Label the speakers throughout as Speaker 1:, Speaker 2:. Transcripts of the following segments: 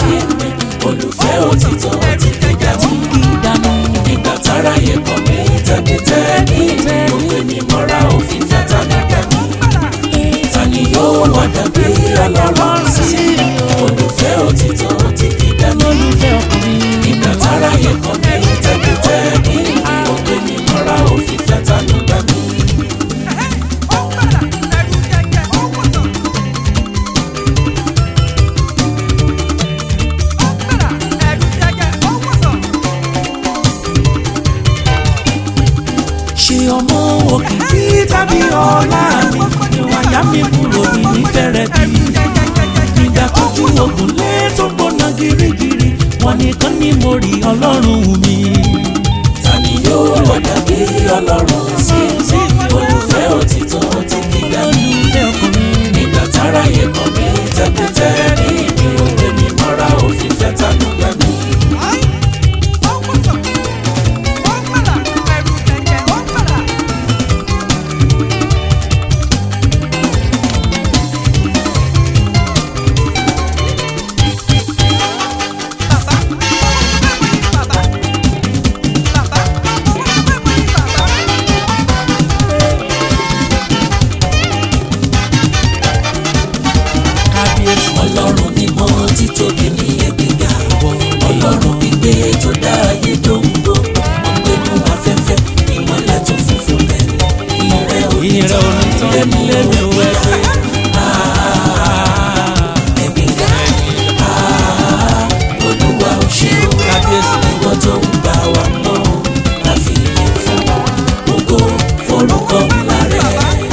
Speaker 1: láyé mi olùfẹ́ òtítọ́ ti kí dànù nígbà táráyé kọ̀ mí tẹ́bítẹ́ ní òwe mi mọ́ra òfin fẹ́ta nígbà mi ta ni yóò wá dàbí Ọlọ́run sí olùfẹ́ òtítọ́ ti kí dànù nígbà táráyé kọ̀ mí tẹ́bítẹ́ ní òwe mi mọ́ra òfin fẹ́ta nígbà mi.
Speaker 2: ọmọ òkìkí tàbí ọlá mi ìwà yá mi kúrò ní nífẹ̀rẹ̀ bí nígbà tójú ogun lé tó gbóná girigiri wọn nìkan ni mo rí Ọlọ́run mi.
Speaker 1: ta ni yóò wá dàbí Ọlọ́run sí olùfẹ́ òtítọ́ ti kí dànù nígbà táráyé kọ̀ mí tẹ́bítẹ́ ní ibi òwe mi mọ́ra òfin fẹ́ta nígbà mi. Ọlọ́run mímọ́ títóbi ní ẹgbẹ́gà Ọlọ́run gbígbé tó dá ayé dóńgbò ọ̀gbẹ́nu afẹ́fẹ́ ìmọ́lẹ̀ tó funfun lẹ̀ ìrẹ́ onítàn lẹ́mí ẹgbẹ́gà ẹgbẹ́gà Olúwa ò ṣe o ìwọ tó ń bá wa mọ́ àfihàn fún ògo forúkọ ńlá rẹ̀.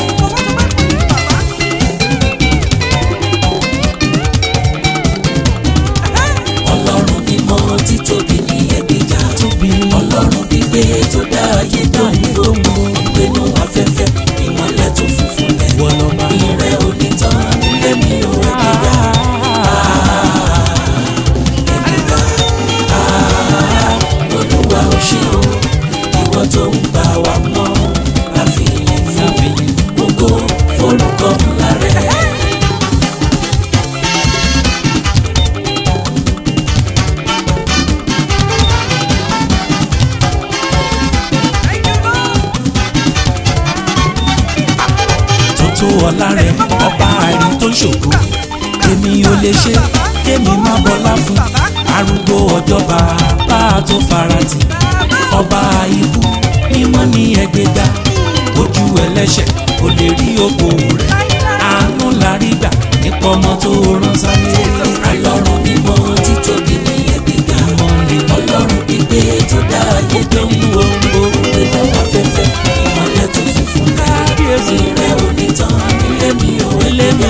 Speaker 1: Títóbi ní ẹgbẹ́jà Ọlọ́run gbígbé tó dá ayé dánwò ọ̀gbẹ́nu afẹ́fẹ́ ìmọ́lẹ̀ tó funfun lẹ̀ ìrẹ́ onítàn lẹ́mí o ẹgbẹ́jà ẹgbẹ́jà Olúwa ò ṣe o ìwọ tó ń bá wa mọ́ àfihàn fún ògo forúkọ ńlá rẹ̀.
Speaker 2: tó ọlá rẹ̀ ọba àìrí tó ṣògo èmi ò lè ṣe kémi má bọlá fún arúgbó ọjọ́ bàbá tó farati ọba ikú mímọ́ ní ẹgbẹ́dá ojú ẹlẹ́ṣẹ̀ kò lè rí ògo rẹ̀ àánú la rí gbà nípa ọmọ tó rán sáyé.
Speaker 1: Ọlọ́run mímọ́ títóbi ní ẹgbẹ́dá Ọlọ́run gbígbé tó dá ayé dánwò ọ̀gbẹ́nu afẹ́fẹ́ ìmọ́lẹ̀ tó funfun lẹ̀ ìrẹ́ onítàn lẹ́mí o ẹlẹ́mí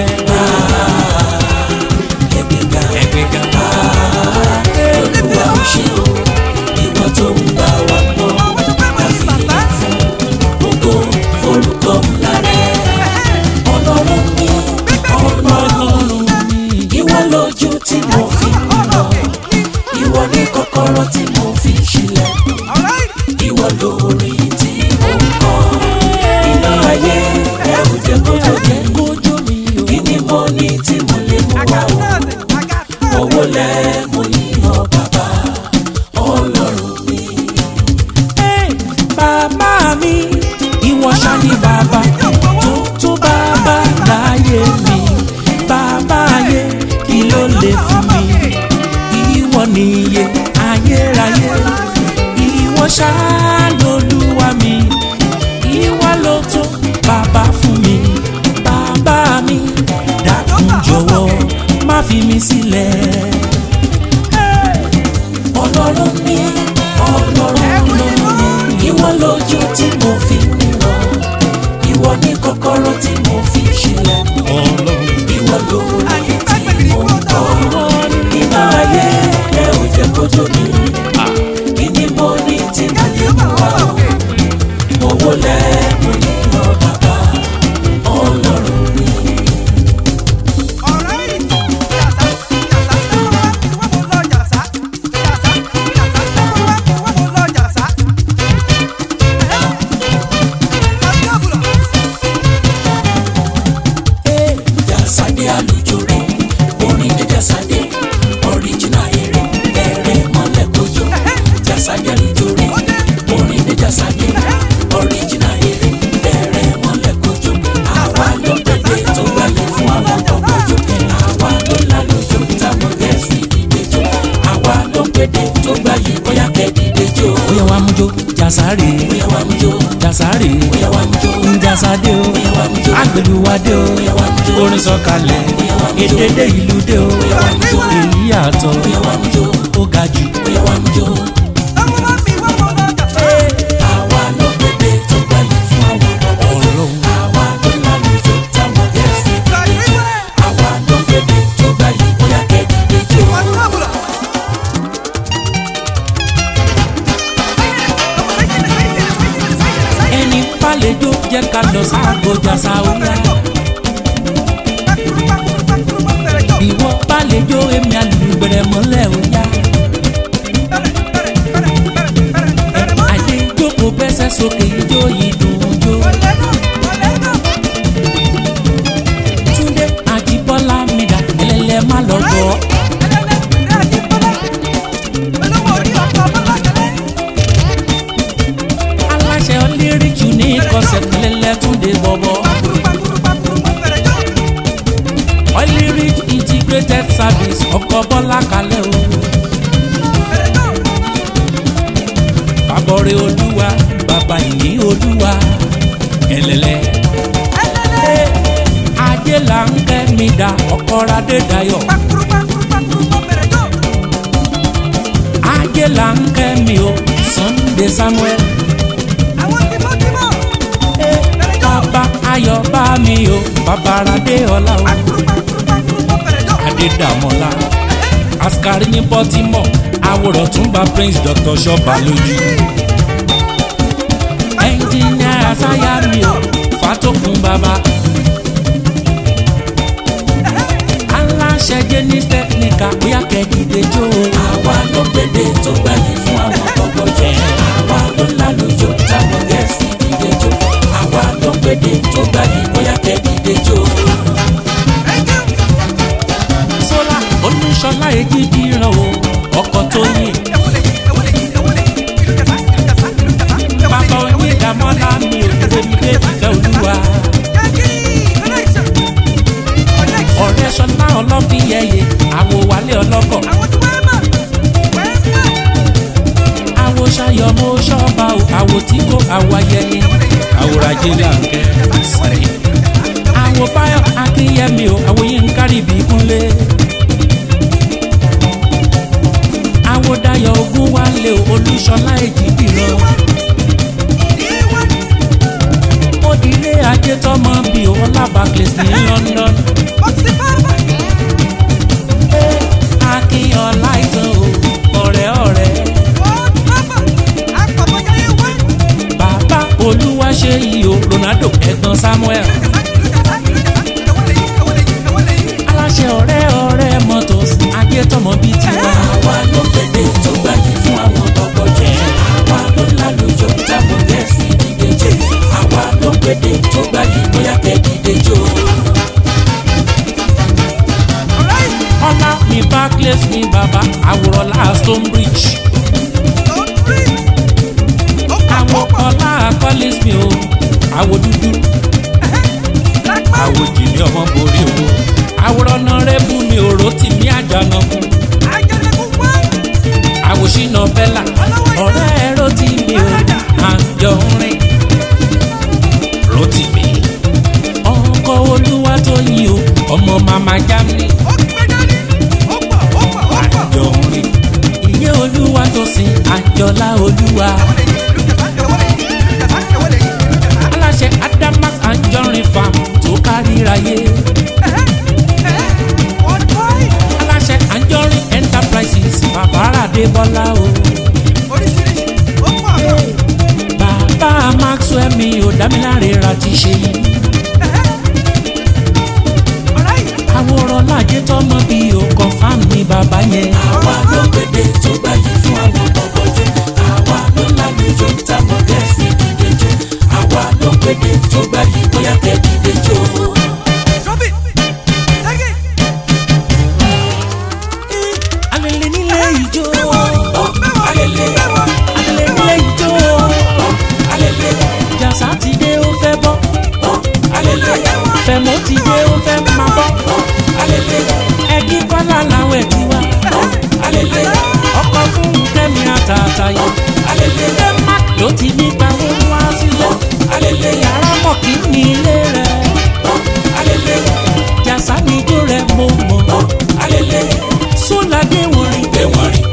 Speaker 1: ẹgbẹ́gà Olúwa ò ṣe o ìwọ tó ń bá wa mọ́ àfihàn fún ògo forúkọ ńlá rẹ̀. Ọlọ́run mi ìwọ lójú tí mo fi lọ ìwọ ní kọ́kọ́rọ́ tí mo fi ṣílẹ̀ ìwọ lórí tí mo ń kọ́ iná ayé ẹ ò jẹ́ kójó jẹ́ kí ni mo ní tí mo lè mú wá o owó lẹ́ mo yíyọ bàbá Ọlọ́run mi.
Speaker 2: Bàbá mi ìwọ ṣá ni bàbá tó bàbá láyé mi bàbá ayé kí ló lè fún mi ìwọ nìyẹ ayérayé ìwọ ṣá lolúwa mi ìwọ ló tó bàbá fún mi bàbá mi dákun jọ̀wọ́ má fi mi sílẹ̀.
Speaker 1: Ọlọ́run mi ìwọ lójú tí mo fi ń lọ ìwọ ní kọ́kọ́rọ́ tí mo fi ṣílẹ̀ ìwọ lórí tí mo ń kọ́ iná ayé ẹ ò jẹ́ kójó mi kí ni mo ní tí mo lè mú wá o owó lẹ́ mo yíyọ bàbá Ọlọ́run mi. gbà yìí bóyá kẹ́dìdé jó.
Speaker 2: bóyá wàá mú jó jàsáré.
Speaker 1: bóyá wàá mú jó
Speaker 2: jàsáré.
Speaker 1: bóyá wàá mú jó
Speaker 2: njàsádé o.
Speaker 1: bóyá wàá mú jó
Speaker 2: agbèlúwadé o.
Speaker 1: bóyá wàá mú jó
Speaker 2: orin sọ̀kalẹ̀.
Speaker 1: bóyá wàá mú jó
Speaker 2: èdèdè ìlú dé o.
Speaker 1: bóyá wàá mú jó
Speaker 2: èyí yàtọ̀.
Speaker 1: bóyá wàá mú jó
Speaker 2: ó ga jù.
Speaker 1: bóyá wàá mú jó. àwa ló gbèdé tó gbà yìí fún àwọn bọ̀bọ̀ jẹ́.
Speaker 2: Ọlọ́run.
Speaker 1: àwa ló lálejò táwọn gẹ̀ẹ́sì dìde. àwa ló gbèdé tó gbà yìí bóyá kẹ́dìdé jó.
Speaker 2: ẹni pàlejò jẹ́ ká lọ sáàgó jàsáwìyá. ìwọ pàlejò èmi àlùbẹ̀rẹ̀ mọ́lẹ̀ òyà. àyè jókòó bẹ́sẹ̀ sókè ijó yìí dùn jó. Túndé Àjíbọ́lá mi dà ẹlẹ́lẹ́ má lọ gbọ́. aláṣẹ olérìjù ní kọsẹ̀ ẹlẹ́lẹ́ Túndé bọ̀bọ̀. Olyrich integrated service ọkọ̀ Bọ́lá kalẹ̀ o. Bàbọ̀rẹ̀ Olúwa bàbá ìní Olúwa ẹlẹ́lẹ́. Ajé là ń kẹ́ mi dà ọkọ̀ Radé Dayọ̀. Ajé là ń kẹ́ mi o Sunday Samuel. Bàbá Ayọ̀ bá mi o bàbá Radé Ọlá o. Adédàmọ́lá askari ní Baltimore àwòrán tún bá Prince Dr. Ṣọ́ba lójú. ẹnjìnìà àṣàyà mi ò Fàtókun bàbá. aláṣẹ Genis Technical bóyá kẹ́dìdé jó.
Speaker 1: àwa ló gbèdé tó gbà yìí fún àwọn bọ̀bọ̀ jẹ́. àwa ló lálejò táwọn gẹ̀ẹ́sì dìde jó. àwa ló gbèdé tó gbà yìí bóyá kẹ́dìdé jó.
Speaker 2: Sọ́lá Olúṣọlá èjìdí ràn o ọkọ̀ tó yìn. bàbá Oyèdámọ́lá mi ò débi dé fífẹ́ Olúwa. ọ̀rẹ́ Ṣọlá Ọlọ́fíyẹyẹ àwo Wálé ọlọ́kọ̀. àwo Ṣayọ̀ mo ṣọ́ba o àwo tí kò àwo ayẹyẹ. àwòrán-ajé là ń kẹ́ sẹ́yìn. àwo Báyọ̀ Akínyẹmí o àwo Yínká Ríbíkúnlé. àwo Dayọ̀ Ògúnwálé o Olúṣọlá èjìdí ràn. òdìlé ajé tọmọ bíi Ọlá Barclays ní London. Akínyọ̀lá ìtàn o ọ̀rẹ́ ọ̀rẹ́. bàbá Olúwaṣeyì o Ronaldo ẹ̀gbọ́n Samuel. aláṣẹ ọ̀rẹ́ ọ̀rẹ́ motors ajé tọmọ bíi tiwa.
Speaker 1: àwa ló gbèdé tó gbà yìí fún àwọn bọ̀bọ̀ jẹ́. àwa ló lálejò táwọn gẹ̀ẹ́sì dìde jó. àwa ló gbèdé tó gbà yìí bóyá kẹ́dìdé jó.
Speaker 2: Ọlá mi Barclays mi bàbá àwòrán la Stonebridge. àwọ̀ Ọlá Collins mi o àwọ̀ dúdú. àwọ̀ jìnnì ọmọ borí o àwòrán náà rẹ́bù mi ò rotí mi àjànàkú. àwọ̀ Ṣínà Bella ọ̀rẹ́ ẹ̀ rotí mi o Àjọrin. rotí mi ọkọ̀ Olúwatóyìn o ọmọ mama Germany. Àjọrin ìyẹ́ Olúwatósìn Àjọlá Olúwa. aláṣẹ Adamas Àjọrin farm tó káríráyé. aláṣẹ Àjọrin enterprises bàbá Adébọ́lá o. bàbá Maxwell mi ò Dámiláre Rájí ṣe yìí. àwòrán lájẹ tọmọ bíi o confam ni bàbá yẹn.
Speaker 1: àwa ló gbèdé tó gbà yìí fún àwọn bọ̀bọ̀ jẹ́. àwa ló lálejò táwọn gẹ̀ẹ́sì dìde jó. àwa ló gbèdé tó gbà yìí bóyá kẹ́dìdé jó.
Speaker 2: alele nílé ijó.
Speaker 1: alele
Speaker 2: alele nílé ijó.
Speaker 1: alele
Speaker 2: Jàsá ti dé ó fẹ́ bọ́.
Speaker 1: alele
Speaker 2: Fẹ̀mọ́ ti dé ó fẹ́ máa bọ́.
Speaker 1: alele
Speaker 2: ẹ̀kí Kọ́lá làwọn ẹ̀ ti wá.
Speaker 1: alele
Speaker 2: ọkọ̀ fún Kẹ́mi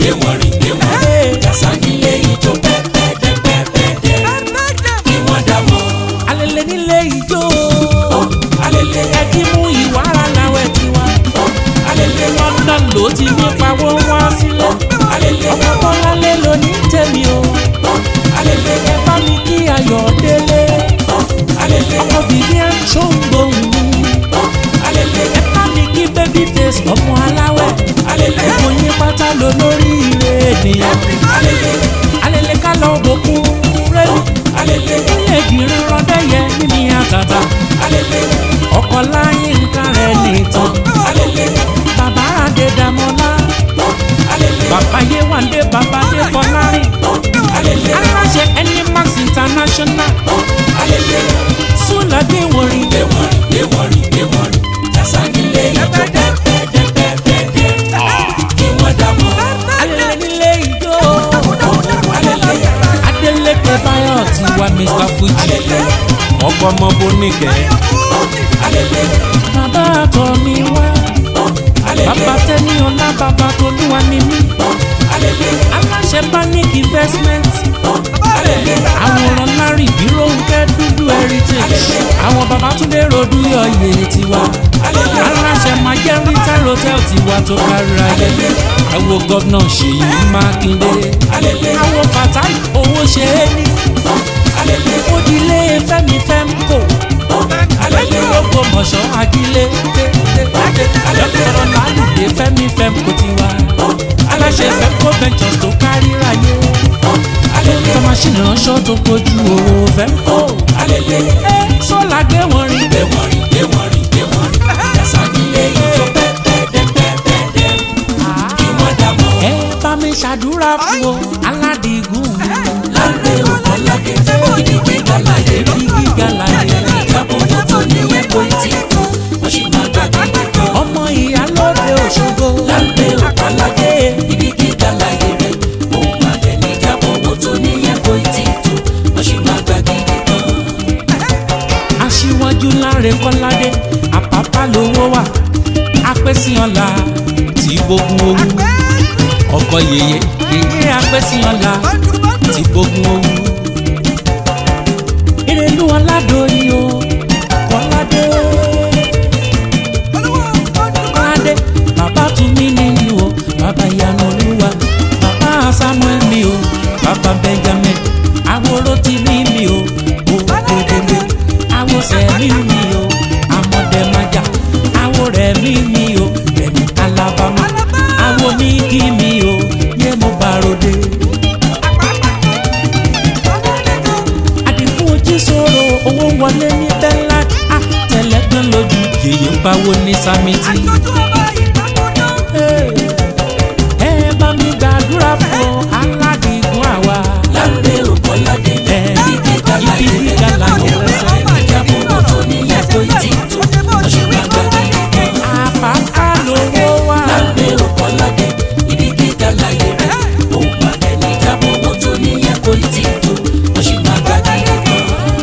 Speaker 1: gbé wọn rìn gbé wọn rìn jàsá nílé ijó pẹ́pẹ́dẹ́pẹ́dẹ́ kí wọ́n dà mọ́.
Speaker 2: alele nílé ijó
Speaker 1: alele
Speaker 2: ẹ kí mú ìwà ara làwẹ̀ tiwa
Speaker 1: alele
Speaker 2: London ló ti ní pawó wá sílẹ̀
Speaker 1: alele
Speaker 2: ọmọ Bọ́láńlé ló ní tèmi o
Speaker 1: alele
Speaker 2: ẹ bá mi kí Ayọ̀délé
Speaker 1: alele
Speaker 2: ọkọ Vivian ṣóńgbòhùn mi
Speaker 1: alele
Speaker 2: ẹ bá mi kí Babyface ọmọ aláwẹ̀
Speaker 1: alele
Speaker 2: ẹ̀kọ́ yín pátá ló lórí ire ènìyàn
Speaker 1: alele
Speaker 2: alele ká lọ bòkun rẹ́lú
Speaker 1: alele
Speaker 2: ilé ìgbìrún rọ́dẹ́yẹ níní àtàtà
Speaker 1: alele
Speaker 2: ọkọ̀ láyé nǹkan rẹ̀ nìtàn
Speaker 1: alele
Speaker 2: bàbá Adédàmọ́lá
Speaker 1: alele
Speaker 2: bàbá Yéwándé bàbá Adéfọlárin
Speaker 1: alele
Speaker 2: aláṣẹ Animax International
Speaker 1: alele
Speaker 2: Súlà gbé wọn rìn
Speaker 1: gbé wọn rìn gbé wọn rìn gbé wọn rìn jàsá nílé ijó pẹ́pẹ́dẹ́pẹ́dẹ́ kí wọ́n dà mọ́.
Speaker 2: alele nílé ijó
Speaker 1: alele
Speaker 2: Adélékè Báyọ̀ ti wá Mr. Fuji ọkọ ọmọ Boníkẹ́
Speaker 1: alele
Speaker 2: bàbá àtọ̀ mi wá bàbá Tẹ́ni Ọlá bàbá Tolúwa ni mí aláṣẹ Panic Investment àwòrán Larry Bírónkẹ́ Dúdú Heritage àwọn Babátúndé Rodúyọ̀yè tiwa aláṣẹ Majority Hotel tiwa tó kárí ayé àwọn gómìnà Ṣèyí Mákindé àwọn Fatai owó ṣe é ní òdìlé Fẹ́mi Fẹ́mkò lọ́gbọ̀ mọ̀ṣọ́ Ajílé lọ́kọ̀ọ́rọ̀ Lálùdé Fẹ́mi Fẹ́mkò tiwa aláṣẹ Fẹ́mkò Ventures tó kárí ayé tó máṣíìnì ránṣọ́ tó kojú owó Fẹ́mkò Sọ́là gbé wọn rìn
Speaker 1: gbé wọn rìn gbé wọn rìn gbé wọn rìn jàsá nílé ijó pẹ́pẹ́dẹ́pẹ́dẹ́ kí wọ́n dà mọ́.
Speaker 2: ẹ bá mi ṣàdúrà fún o Aládìgún
Speaker 1: Láńrè Ògbọ́nládé ibi gíga láyé rí
Speaker 2: ibi gíga láyé
Speaker 1: ìjábọ̀ wọn tó ní ẹ̀kọ́ ìtì wọ́n sì máa gbàgbé kan.
Speaker 2: ọmọ Ìyálóde Òṣogbo
Speaker 1: Láńrè Ògbọ́nládé ibi gíga láyé rẹ̀ òun máa tẹ̀ ní ìjábọ̀ wọn tó ní ẹ̀kọ́ ìtì wọ́n sì máa gbàgbé kan.
Speaker 2: Aṣíwájú Láńrè Kọ́ládé Àpápá lówó wà Apẹ́síọlá tí gbógun owó ọkọ yèyé Apẹ́síọlá tí gbógun owó Ìrẹ̀lú Ọládòyìn o Kọ́ládé Kọ́ládé bàbá tún mí nínú o bàbá Ìyanu Olúwa bàbá Samuel mi o bàbá Benjamin àwòrò tí mi o òkèdèlè àwòsẹ̀mí mi o àmọ̀dẹ̀májà àwòrẹ̀ mi o Rẹ̀mí Alabama àwọ̀ mi kí mi o yé mo bá ròde. Àdìgún ojú sòrò owó wọlé ní bẹ́ńlá àtẹlẹ́gbẹ́ lójú yèyé ń pawó ní sámítì. ẹ bá mi gbàdúrà fún Aládìgún àwa.
Speaker 1: Láńrè Ògbọ́nládé ibi gíga láyé rẹ̀ ìjábọ̀ wọn tó ní ẹ̀kọ́ ìtì wọ́n sì máa gbàgbé kan.
Speaker 2: Àpápá lówó wà.
Speaker 1: Láńrè Ògbọ́nládé ibi gíga láyé rẹ̀ òun máa tẹ̀ ní ìjábọ̀ wọn tó ní ẹ̀kọ́ ìtì wọ́n sì máa gbàgbé kan.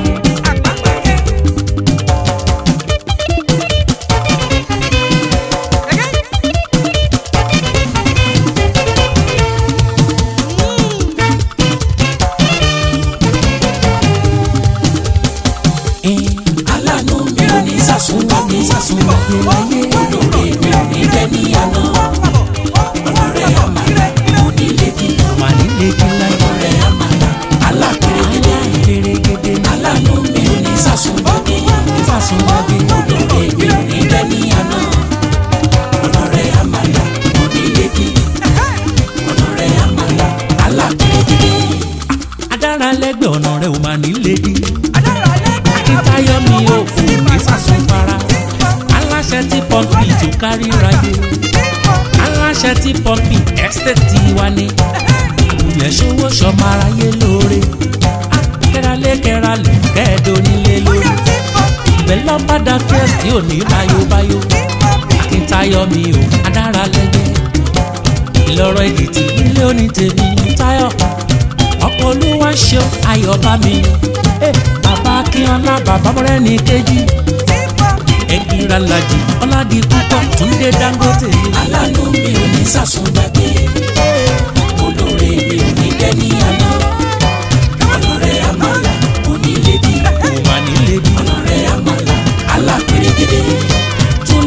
Speaker 1: Aláàánú mi ò ní sàsúnwá mi sàsúnwá olóore mi ò ní bẹ́ ní àná ọlọ́rẹ́ àmàlà mo ní lẹ́kì
Speaker 2: Màá nílé kí láyé
Speaker 1: ọlọ́rẹ́ àmàlà alápèrègèdè
Speaker 2: gèrègèdè
Speaker 1: aláàánú mi ò ní sàsúnwá mi
Speaker 2: sàsúnwájú.
Speaker 1: olóore mi ò ní bẹ́ ní àná ọlọ́rẹ́ àmàlà mo ní lẹ́kì ọlọ́rẹ́ àmàlà alápèrègèdè.
Speaker 2: Adára lẹ́gbẹ̀ẹ́ ọ̀nà rẹ̀ ò máa nílé dí. Akíntayọ̀ mi ò fún mi sàsúnfara. Aláṣẹ tí pọ́ǹpì tó kárí ráyé. Aláṣẹ tí pọ́ǹpì ẹ́stéètì wa ní. Àgùnlẹ̀ ṣòwò ṣọmọ aráyé lóore. Kẹ́ralé kẹ́ẹ̀dọ́ nílé lórí. Ibẹ̀ lọ́bàdà kẹ́sì ò ní báyóbáyó. Akíntayọ̀ mi ò adára lẹ́gbẹ̀ẹ́. Ìlọrọ̀ Èkìtì nílé oní tèmi Táyọ̀. Ọkọ̀ Olúwa ṣe ayọ̀ bá mi. Bàbá Akínọlá bàbá Mọ́rẹ́ni kejì. Ẹ̀gbìnra Lájì Ọládìpúpọ̀ Túndé Dangote.
Speaker 1: Aláàánú mi ò ní sàsúnwá mi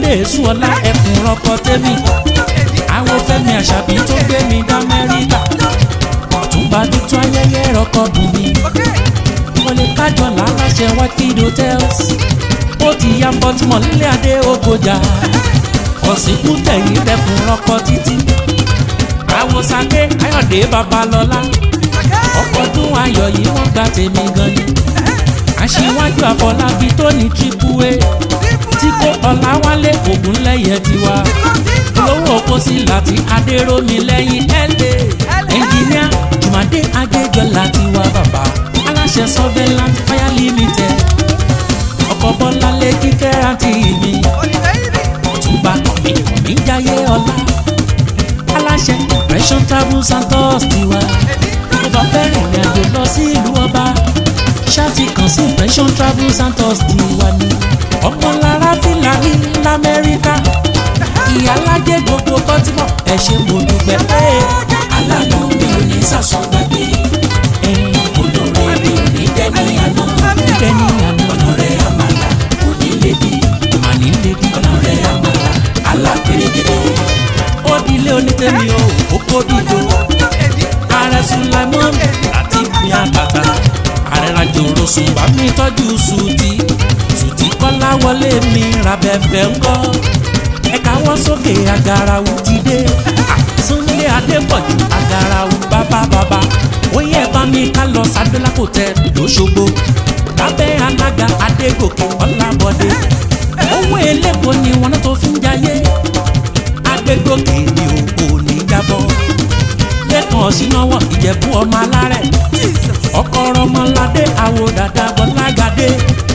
Speaker 2: Sunday èsù ọlá ẹkùn rọpò tèmi àwọn Fẹ́mi Àṣàbí tó gbé mi dá Amẹ́ríkà Ọ̀túnba Victor ayẹyẹ rọkọ dùn mí wọlé kájọ láláṣẹ Whitefield Hotels ó ti ya Baltimore nílé adé Ògòjà ọ̀sìnkú tẹ̀yìn rẹkùn rọpò títí àwòsàké Ayọ̀dé Babalọ́lá ọkọ̀dún ayọ̀ yìí wọ́n gba tèmi gan ni Aṣíwájú Àfọlábí tó ní Triple A tí kò Ọláwálé Ògúnlẹ́yẹ tiwa olówó kó sí láti Adérómi lẹ́yìn LA ẹnjìníà Jùmọ̀dé Adéjọlá tiwa bàbá aláṣẹ Surveillant Fire Limited ọkọ̀ Bọ́láńlé Kíkẹ́ àti mi Ọ̀túnba kọ̀mí Jayé ọlá aláṣẹ Impression Travels and Tours tiwa tó bá fẹ́ rìnrìn àjò lọ sí ìlú ọba ṣáàtì kan sí Impression Travels and Tours tiwa ni ọmọlára Fìlàní l'Amẹ́ríkà ìyálájẹ gbogbo Baltimore ẹ ṣé mo dúpẹ́ pé
Speaker 1: aláàánú mi ò ní sàsọ gbàgbé olóore mi ò ní dẹ́ni àná ọ̀nà rẹ̀ àmàlà kò ní lédi ọ̀nà rẹ̀ àmàlà alápèrègèdè.
Speaker 2: ó dilé onítẹ̀mí o ó kó dìbò ààrẹ Sulaimon àti mi àtàtà ààrẹ rajòrò sùn bá mi tọ́jú Sùtì Kọ́lá wọlé mi rabẹ́fẹ́ ńkọ́ ẹ̀ka wọ́n sókè Agarawu ti dé Sunday Adépọ̀jù Agarawu bàbá ó yẹ bá mi ká lọ Sádọ́là Hotel l'Óṣogbo lábẹ́ alága Adégòkè Ọlábọ̀dé owó elépo ni wọn náà tó fi ń jayé Adégòkè ni òkò ní jábọ́ lẹ́kàn ọ̀sìnáwọ̀ Ìjẹ̀bú ọmọ alárẹ̀ ọkọ̀ ọmọládé àwò dàda Bọ́lágadé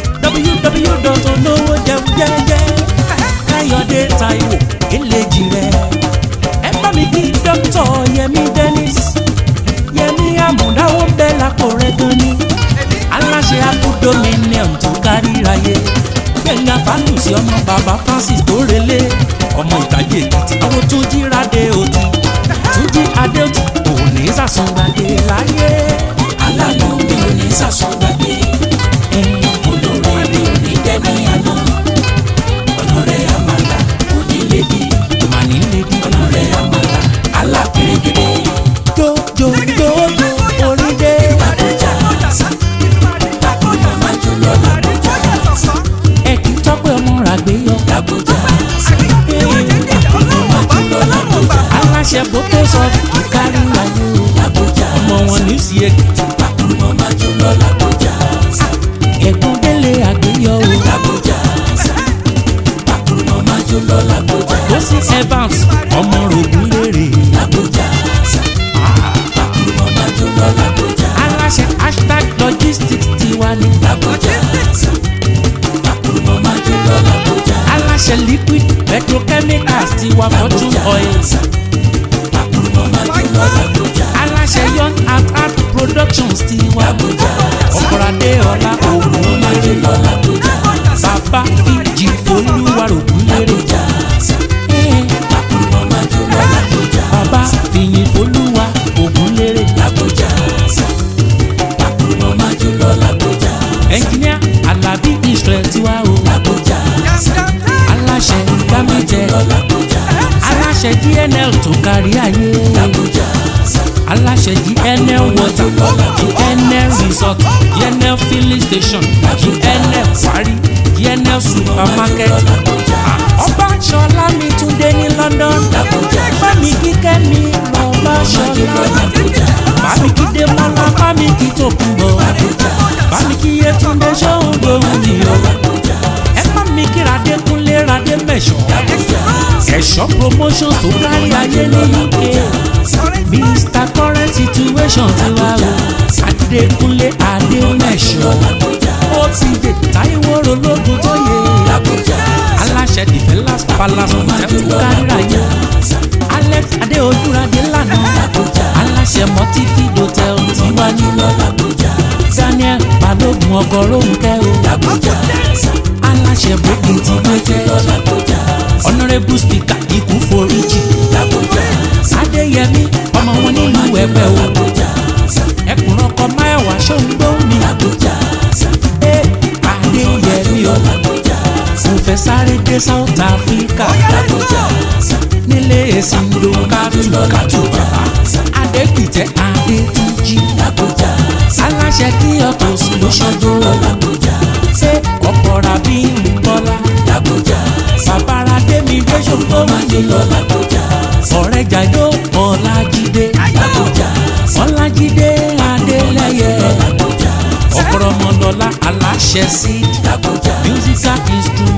Speaker 2: www.olówójẹunjẹjẹ Káyọ̀dé Táíwò eléjì rẹ̀ ẹ bá mi kí Dr. Yẹmí Dennis Yẹmí Àmúdáwó ń bẹ lápò rẹ̀ gan ni aláṣẹ Akudominium tó káríráyé Gbẹ̀ngà Fálùsì ọmọ bàbá Francis tó relé ọmọ Ìtàjì Èkìtì àwọn Túnjí Adéòtí Túnjí Adéòtí òní sàsùngbàdé láyé
Speaker 1: aláàánú mi ò ní sàsọ gbàgbé olóore mi ò ní dẹ́ni àná ọ̀nà rẹ̀ àmàlà kò ní lédi ọ̀nà rẹ̀ àmàlà alápèrègèdè.
Speaker 2: jójójó orí dé
Speaker 1: Àbújá máa jó lọ l'Àbújá
Speaker 2: ẹ kì í tọ́pẹ́ ọmọ ràgbéyọ
Speaker 1: l'Àbújá máa jó lọ l'Àbújá
Speaker 2: aláṣẹ bókó sọ kíkárí wáyé
Speaker 1: l'Àbújá
Speaker 2: ọmọ wọn ní sí Èkìtì
Speaker 1: Àkùrùmọ̀ máa jó lọ l'Àbújá
Speaker 2: ẹ̀gbọ́n Délé Àgbéyọ
Speaker 1: l'Àbújá Àkùrùmọ̀ máa jó lọ l'Àbújá
Speaker 2: Bósí Evans ọmọ rògùn lérè
Speaker 1: l'Àbújá Àkùrùmọ̀ máa jó lọ l'Àbújá
Speaker 2: aláṣẹ #logistics tiwa ní
Speaker 1: l'Àbújá Àkùrùmọ̀ máa jó lọ l'Àbújá
Speaker 2: aláṣẹ liquid petrochemicals tiwa Fortune Oil
Speaker 1: Àkùrùmọ̀ máa jó lọ l'Àbújá
Speaker 2: aláṣẹ Young Art Productions tiwa
Speaker 1: l'Àbújá
Speaker 2: ọ̀pọ̀radé ọ̀la ògùn
Speaker 1: máa jó lọ l'Àbújá
Speaker 2: bàbá Fíjì Olúwa rògùn lérè
Speaker 1: Àkùrùmọ̀ máa jó lọ l'Àbújá
Speaker 2: bàbá Fìyìn Olúwa ògùn lérè
Speaker 1: l'Àbújá Àkùrùmọ̀ máa jó lọ l'Àbújá
Speaker 2: ẹnjìníà Alábí Israel tiwa o
Speaker 1: l'Àbújá
Speaker 2: aláṣẹ Gamitẹ
Speaker 1: l'Àbújá
Speaker 2: aláṣẹ GNL tó kárí ayé
Speaker 1: l'Àbújá
Speaker 2: aláṣẹ GNL water GNL resort GNL filling station GNL quarry GNL supermarket ọba ṣọlá mi Túndé ní London bámi kíkẹ́ mi lọ́ba ṣọlá bámi kí Démọ́lá bámi kí Tòkunbọ̀ bámi kí Yétúndé ṣóhun gbóhùn ni o ẹ bá mi kí Radékúnlé Radémẹ̀ṣọ́ ẹ̀ṣọ́ promotions tó kárí ayé ní UK Mr Current Situation tiwa o Adékúnlé Adémẹ̀ṣọ́ ó ti dé Táíwò Ológun tó yẹ aláṣẹ Defenders Palace Hotel tó kárí ayé Alex Adéolúradé lànà aláṣẹ Multi-Field Hotel tiwa ní Daniel Balógun ọgọ́rùn-ún o aláṣẹ Bókì ti gbé jẹ́ Honourable Speaker ikú foríjì Adéyẹmí ọmọ wọn nílùú Ẹ̀pẹ́ o ẹkùn ọkọ Máyọ̀wá ṣóńgbó mi Adéyẹmí o mo fẹ́ sáré dé dé South Africa
Speaker 1: Làbújá
Speaker 2: nílé Sindo kátùkátù bàbá Adégbìtẹ́ Adétúnjí
Speaker 1: Làbújá
Speaker 2: aláṣẹ kí ọ̀tọ̀ sí lóṣogbo
Speaker 1: Làbújá
Speaker 2: ṣé ọkọ̀ rabi ń bọ́lá
Speaker 1: Làbújá
Speaker 2: bàbára démi gbéṣòfò
Speaker 1: máa ní lọ Làbújá
Speaker 2: ọ̀rẹ́ jàdó Ọlájídé
Speaker 1: Làbújá
Speaker 2: Ọlájídé Adélẹ́yẹ
Speaker 1: Làbújá
Speaker 2: ọ̀pọ̀rọ̀mọlọ́lá aláṣẹ sí
Speaker 1: Làbújá
Speaker 2: musical instrument